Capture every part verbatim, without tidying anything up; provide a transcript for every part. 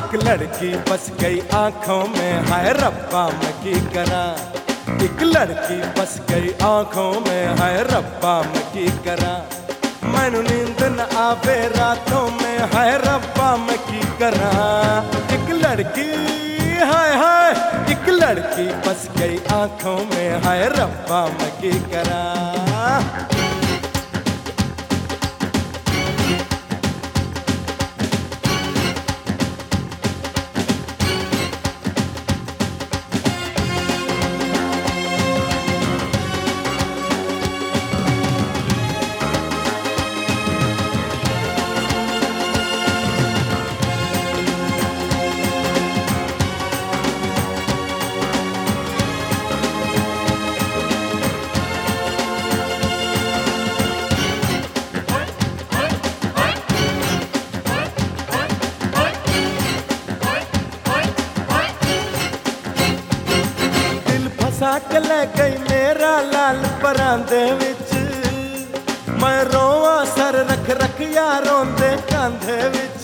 एक लड़की बस गई आंखों में, हाय रब्बा मैं की करा। एक लड़की बस गई आंखों में, हाय रब्बा मैं की करा। मैनू नींद न आवे रातों में, हाय रब्बा मैं की करा। एक लड़की हाय हाय, एक लड़की बस गई आंखों में, हाय रब्बा मैं की करा। साक ले गई मेरा लाल परांदे विच, मैं रोवां सर रख रख यारों दे कांधे विच।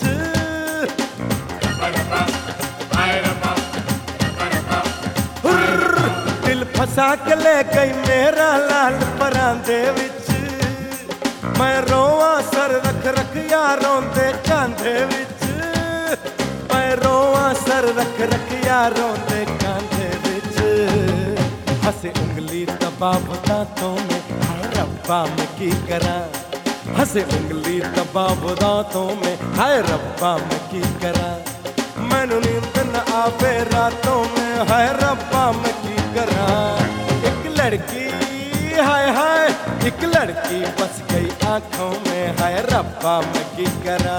दिल फसा के ले गई मेरा लाल परांदे विच, मैं रोवां सर रख रख यारों दे कांधे विच। मैं रोवां सर रख रख यारों दे कांधे विच। हंसे उंगली दबा दांतों में, हाय रब्बा मैं की करा। हंसे उंगली दबा दांतों में, हाय रब्बा मैं की करा। मैनू नींद न आवे रातों में, हाय रब्बा मैं की करा। एक लड़की हाय हाय, एक लड़की बस गई आंखों में, हाय रब्बा मैं की करा।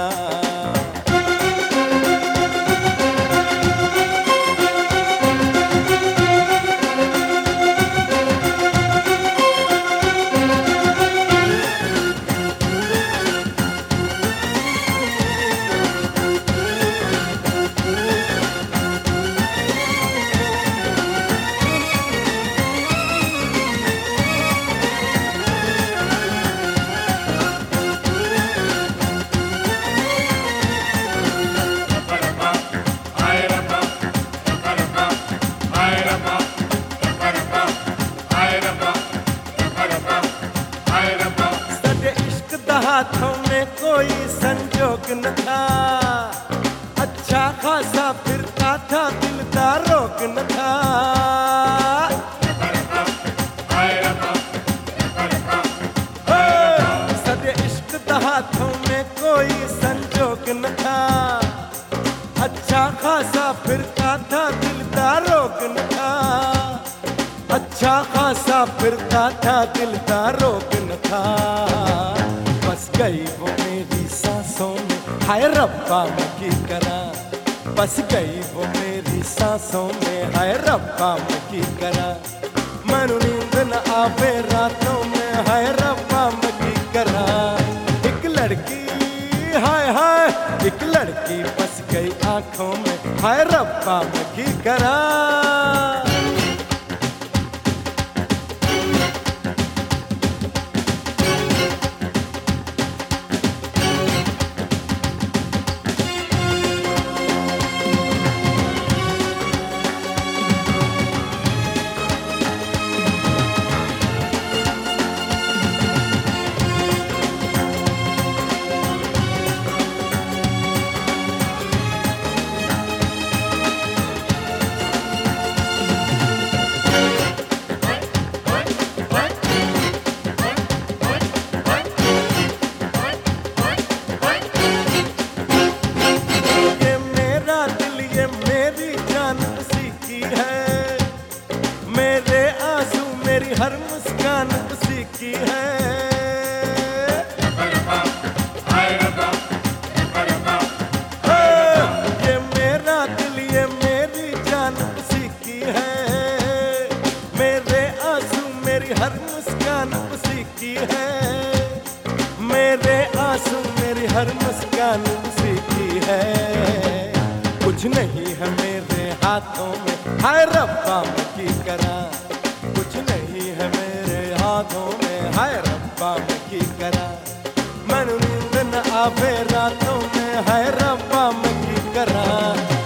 हाथों में कोई संजोग न था, अच्छा खासा फिरता था दिल का रोग न था। सदे इश्क दा हाथों में कोई संजोग न था, अच्छा खासा फिरता था दिल का रोग न था। अच्छा खासा फिरता था दिल का रोग न था। बस गई वो मेरी सांसों में, हाय रब्बा मैं की करा। बस गई वो मेरी सांसों में, हाय रब्बा मैं की करा। मैनू नींद न आवे रातों में, हाय रब्बा मैं की करा। एक लड़की हाय हाय, एक लड़की बस गई आंखों में, हाय रब्बा मैं की करा। मेरी हर मुस्कान उसी की है। ये मेरा दिल ये मेरी जान उसी की है। मेरे आंसू मेरी हर मुस्कान उसी की है। मेरे आंसू मेरी हर मुस्कान उसी की है। कुछ नहीं है मेरे हाथों में, हाय रब्बा मैं की करा। कुछ नहीं है मेरे हाथों में, हाय रब्बा मैं की करा। मैनू नींद न आवे रातों में, हाय रब्बा मैं की करा।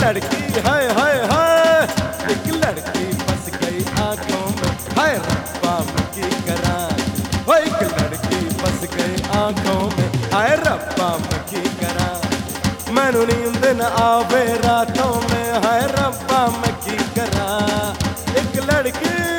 लड़की हाय हाय हाय, एक लड़की बस गई आंखों में, हाय रब्बा मैं की करा। ओ एक लड़की बस गई आंखों में, हाय रब्बा मैं की करा। मैनू नींद न आवे रातों में, हाय रब्बा मैं की करा। एक लड़की